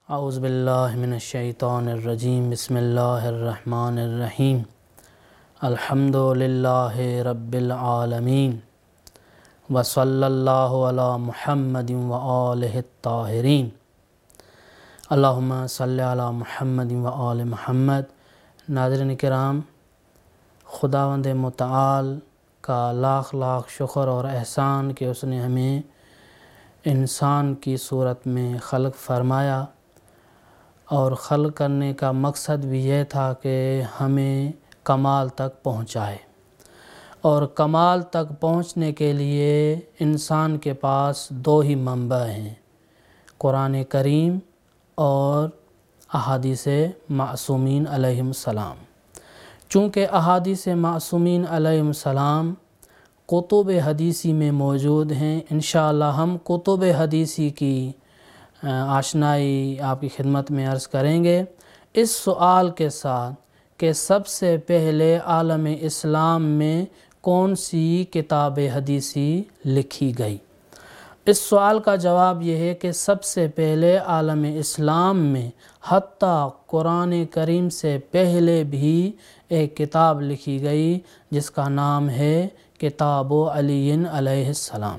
اعوذ باللہ من الشیطان الرجیم بسم اللہ الرحمن الرحیم الحمد للہ رب العالمین وصلی اللہ علی محمد وآلہ الطاہرین اللہم صلی علی محمد وآل محمد۔ ناظرین کرام، خداوند متعال کا لاکھ لاکھ شکر اور احسان کہ اس نے ہمیں انسان کی صورت میں خلق فرمایا، اور خلق کرنے کا مقصد بھی یہ تھا کہ ہمیں کمال تک پہنچائے، اور کمال تک پہنچنے کے لیے انسان کے پاس دو ہی منبع ہیں، قرآن کریم اور احادیث معصومین علیہم السلام۔ چونکہ احادیث معصومین علیہم السلام کتب حدیثی میں موجود ہیں، انشاءاللہ ہم کتب حدیثی کی آشنائی آپ کی خدمت میں عرض کریں گے، اس سوال کے ساتھ کہ سب سے پہلے عالم اسلام میں کون سی کتاب حدیثی لکھی گئی۔ اس سوال کا جواب یہ ہے کہ سب سے پہلے عالم اسلام میں حتیٰ قرآن کریم سے پہلے بھی ایک کتاب لکھی گئی جس کا نام ہے کتاب علی علیہ السلام۔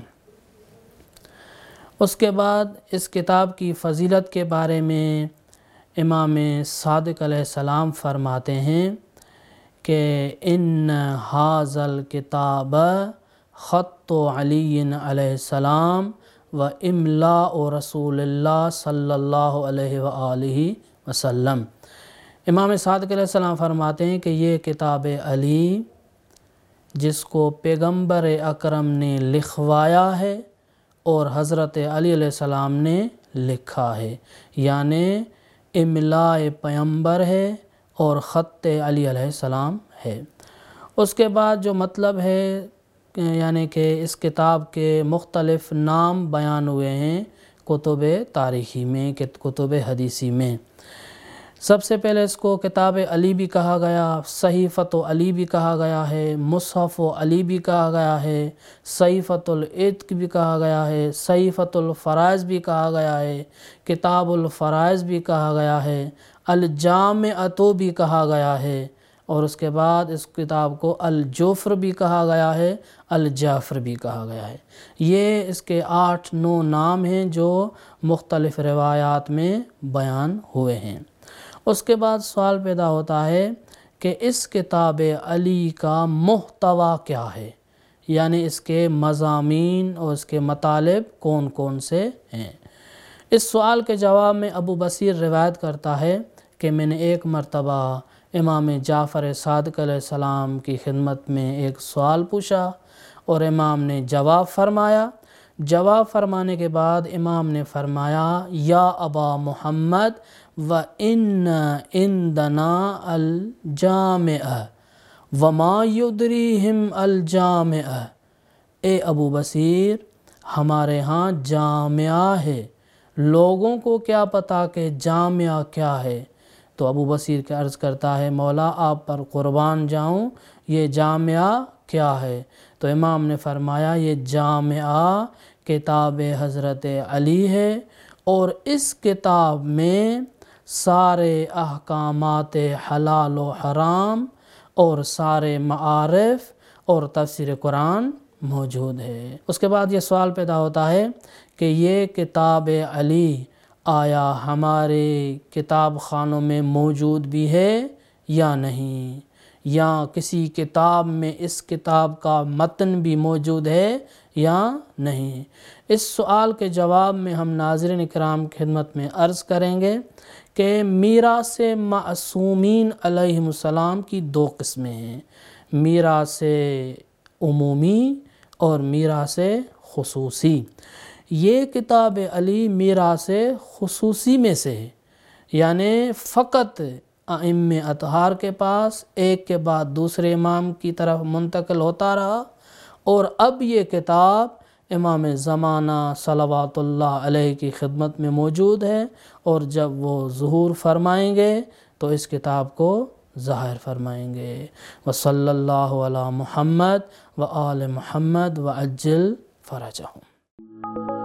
اس کے بعد اس کتاب کی فضیلت کے بارے میں امام صادق علیہ السلام فرماتے ہیں کہ ان ھذا الکتاب خط علی علیہ السلام و املاء رسول اللہ صلی اللہ علیہ وآلہ وسلم۔ امام صادق علیہ السلام فرماتے ہیں کہ یہ کتاب علی جس کو پیغمبر اکرم نے لکھوایا ہے اور حضرت علی علیہ السلام نے لکھا ہے، یعنی املاء پیغمبر ہے اور خط علی علیہ السلام ہے۔ اس کے بعد جو مطلب ہے یعنی کہ اس کتاب کے مختلف نام بیان ہوئے ہیں کتب تاریخی میں، کتب حدیثی میں۔ سب سے پہلے اس کو کتاب علی بھی کہا گیا، صحیفۃ علی بھی کہا گیا ہے، مصحف علی بھی کہا گیا ہے، صحیفۃ العتق بھی کہا گیا ہے، صحیفۃ الفرائض بھی کہا گیا ہے، کتاب الفرائض بھی کہا گیا ہے، الجامعۃ بھی کہا گیا ہے، اور اس کے بعد اس کتاب کو الجفر بھی کہا گیا ہے، الجعفر بھی کہا گیا ہے۔ یہ اس کے 8-9 نام ہیں جو مختلف روایات میں بیان ہوئے ہیں۔ اس کے بعد سوال پیدا ہوتا ہے کہ اس کتاب علی کا محتویٰ کیا ہے، یعنی اس کے مضامین اور اس کے مطالب کون کون سے ہیں۔ اس سوال کے جواب میں ابو بصیر روایت کرتا ہے کہ میں نے ایک مرتبہ امام جعفر صادق علیہ السلام کی خدمت میں ایک سوال پوچھا اور امام نے جواب فرمایا۔ جواب فرمانے کے بعد امام نے فرمایا یا ابا محمد وَإِنَّ عِنْدَنَا الْجَامِعَ وَمَا يُدْرِيهِمْ الْجَامِعَ۔ اے ابو بصیر، ہمارے ہاں جامعہ ہے، لوگوں کو کیا پتا کہ جامعہ کیا ہے؟ تو ابو بصیر کے عرض کرتا ہے مولا آپ پر قربان جاؤں، یہ جامعہ کیا ہے؟ تو امام نے فرمایا یہ جامعہ کتاب حضرت علی ہے، اور اس کتاب میں سارے احکامات حلال و حرام اور سارے معارف اور تفسیر قرآن موجود ہے۔ اس کے بعد یہ سوال پیدا ہوتا ہے کہ یہ کتاب علی آیا ہمارے کتاب خانوں میں موجود بھی ہے یا نہیں، یا کسی کتاب میں اس کتاب کا متن بھی موجود ہے یا نہیں؟ اس سوال کے جواب میں ہم ناظرین کرام کی خدمت میں عرض کریں گے کہ میراث معصومین علیہم السلام کی 2 قسمیں ہیں، میراث عمومی اور میراث خصوصی۔ یہ کتاب علی میراث خصوصی میں سے ہے، یعنی فقط ائمہ اطہار کے پاس ایک کے بعد دوسرے امام کی طرف منتقل ہوتا رہا، اور اب یہ کتاب امام زمانہ صلوات اللہ علیہ کی خدمت میں موجود ہے، اور جب وہ ظہور فرمائیں گے تو اس کتاب کو ظاہر فرمائیں گے۔ وصلی اللہ علی محمد وآل محمد وعجل فرجہم۔